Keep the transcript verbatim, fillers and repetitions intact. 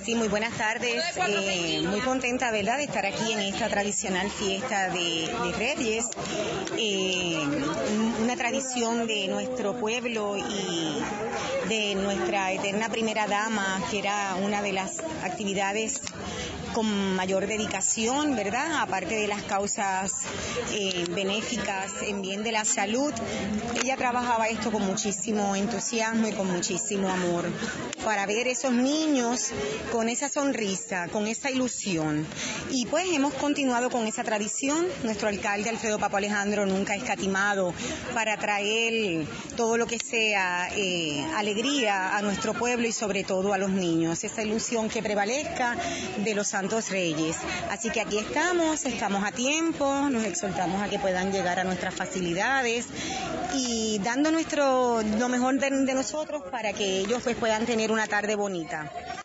Sí, muy buenas tardes. Eh, muy contenta, ¿verdad?, de estar aquí en esta tradicional fiesta de, de Reyes. Eh, una tradición de nuestro pueblo y de nuestra eterna primera dama, que era una de las actividades con mayor dedicación, ¿verdad?, aparte de las causas eh, benéficas en bien de la salud. Ella trabajaba esto con muchísimo entusiasmo y con muchísimo amor, para ver esos niños con esa sonrisa, con esa ilusión. Y pues hemos continuado con esa tradición. Nuestro alcalde Alfredo Papo Alejandro nunca ha escatimado para traer todo lo que sea eh, alegría a nuestro pueblo y sobre todo a los niños, esa ilusión que prevalezca de los Santos Reyes. Así que aquí estamos, estamos a tiempo, nos exhortamos a que puedan llegar a nuestras facilidades y dando nuestro lo mejor de, de nosotros para que ellos pues puedan tener una tarde bonita.